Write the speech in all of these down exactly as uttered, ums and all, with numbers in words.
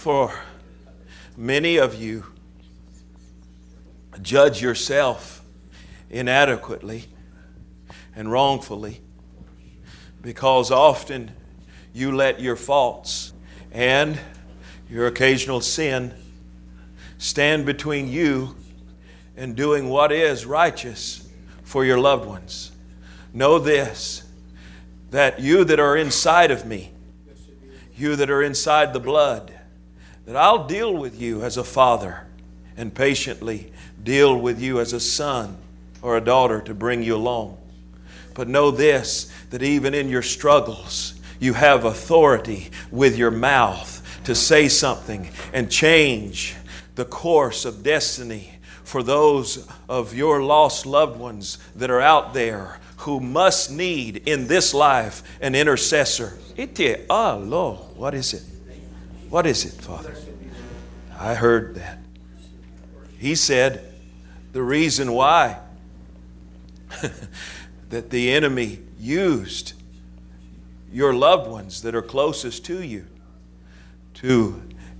For many of you judge yourself inadequately and wrongfully, because often you let your faults and your occasional sin stand between you and doing what is righteous for your loved ones. Know this, that you that are inside of me, you that are inside the blood, that I'll deal with you as a father and patiently deal with you as a son or a daughter to bring you along. But know this, that even in your struggles, you have authority with your mouth to say something and change the course of destiny for those of your lost loved ones that are out there who must need in this life an intercessor. Ite, ah, Lord, what is it? What is it, Father? I heard that. He said the reason why that the enemy used your loved ones that are closest to you to,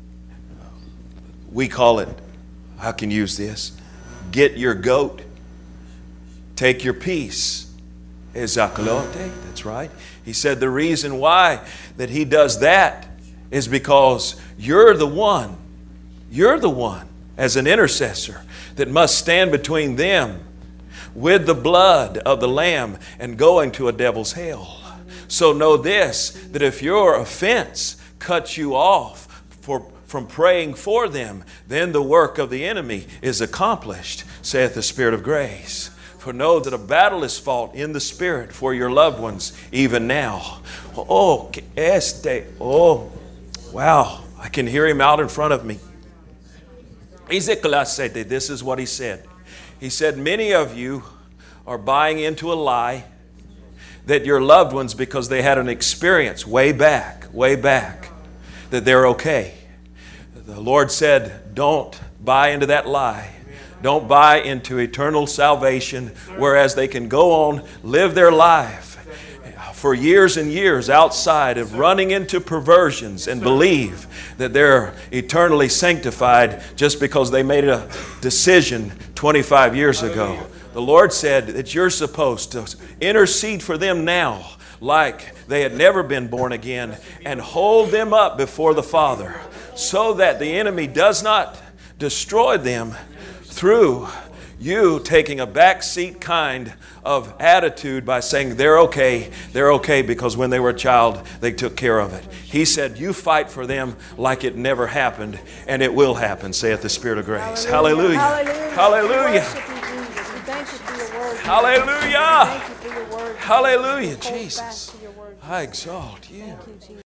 we call it, I can use this, get your goat, take your piece. Ezakalote, that's right. He said the reason why that he does that is because you're the one, you're the one as an intercessor that must stand between them with the blood of the Lamb and going to a devil's hell. So know this, that if your offense cuts you off for, from praying for them, then the work of the enemy is accomplished, saith the Spirit of grace. For know that a battle is fought in the Spirit for your loved ones even now. Oh, este, oh, wow, I can hear him out in front of me. This is what he said. He said, many of you are buying into a lie that your loved ones, because they had an experience way back, way back, that they're okay. The Lord said, don't buy into that lie. Don't buy into eternal salvation, whereas they can go on, live their life for years and years outside of running into perversions and believe that they're eternally sanctified just because they made a decision twenty-five years ago. The Lord said that you're supposed to intercede for them now like they had never been born again and hold them up before the Father so that the enemy does not destroy them through you taking a backseat kind of attitude by saying they're okay, they're okay because when they were a child, they took care of it. He said, you fight for them like it never happened, and it will happen, saith the Spirit of grace. Hallelujah. Hallelujah. Hallelujah. Hallelujah. Hallelujah, Jesus. I exalt you.